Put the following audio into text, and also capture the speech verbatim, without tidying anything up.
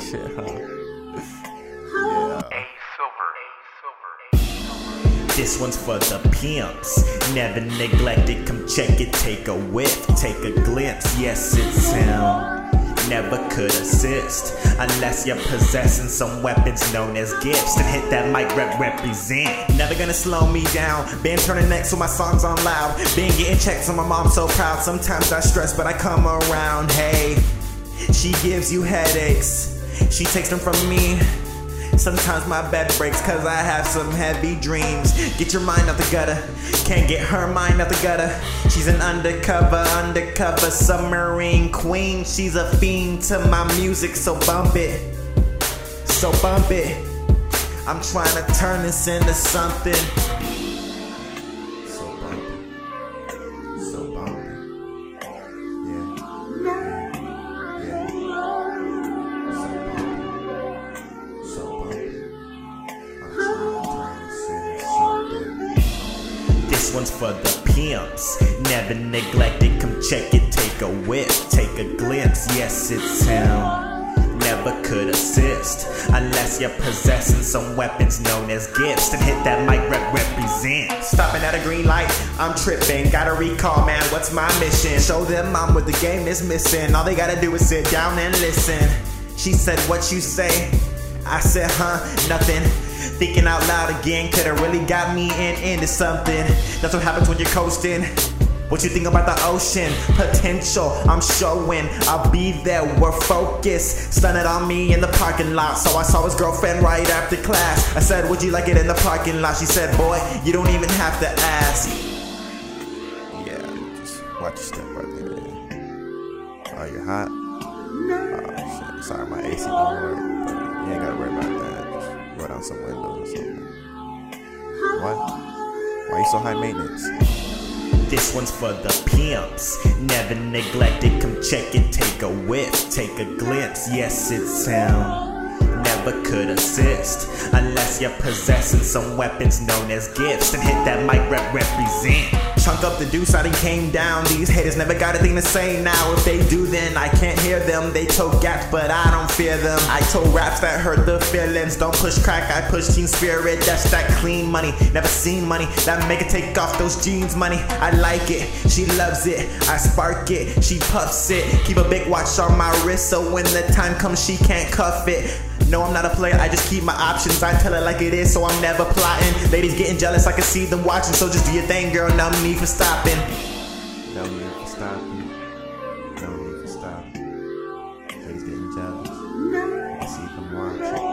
shit, huh? Yeah. This one's for the pimps. Never neglect it, come check it, take a whiff, take a glimpse. Yes, it's him. Never could assist unless you're possessing some weapons known as gifts. And hit that mic rep represent. Never gonna slow me down. Been turning necks so my songs on loud. Been getting checks on my mom so proud. Sometimes I stress but I come around. Hey, she gives you headaches. She takes them from me. Sometimes my bed breaks cause I have some heavy dreams. Get your mind out the gutter. Can't get her mind out the gutter. She's an undercover, undercover submarine queen. She's a fiend to my music, so bump it. So bump it. I'm trying to turn this into something. So bump it. So bump it. This one's for the pimps. Never neglect it, come check it, take a whiff, take a glimpse. Yes, it's him. Never could assist unless you're possessing some weapons known as gifts. And hit that mic rep represent. Stopping at a green light, I'm tripping. Gotta recall, man, what's my mission? Show them I'm with the game that's missing. All they gotta do is sit down and listen. She said, what you say? I said, huh, nothing. Thinking out loud again, coulda really got me in into something. That's what happens when you're coasting. What you think about the ocean? Potential, I'm showing. I'll be there, we're focused. Stunning on me in the parking lot. So I saw his girlfriend right after class. I said, would you like it in the parking lot? She said, boy, you don't even have to ask. Yeah, just watch your step right there. Oh, you're hot? Oh, shit. Sorry, my A C don't work, but you ain't gotta worry about that. Just roll down some windows or something. What? Why you so high maintenance? This one's for the pimps. Never neglect it, come check it, take a whiff, take a glimpse. Yes, it's him. Never could assist unless you're possessing some weapons known as gifts. And hit that mic rep represent. Chunk up the deuce, I done came down. These haters never got a thing to say now. If they do, then I can't hear them. They told gaps, but I don't fear them. I told raps that hurt the feelings. Don't push crack, I push team spirit. That's that clean money. Never seen money that make it take off those jeans money. I like it, she loves it. I spark it, she puffs it. Keep a big watch on my wrist, so when the time comes, she can't cuff it. No, I'm not a player, I just keep my options. I tell it like it is, so I'm never plotting. Ladies getting jealous, I can see them watching. So just do your thing, girl, no need for stopping. No need for stopping. No need for stopping. Ladies getting jealous, I can see them watching.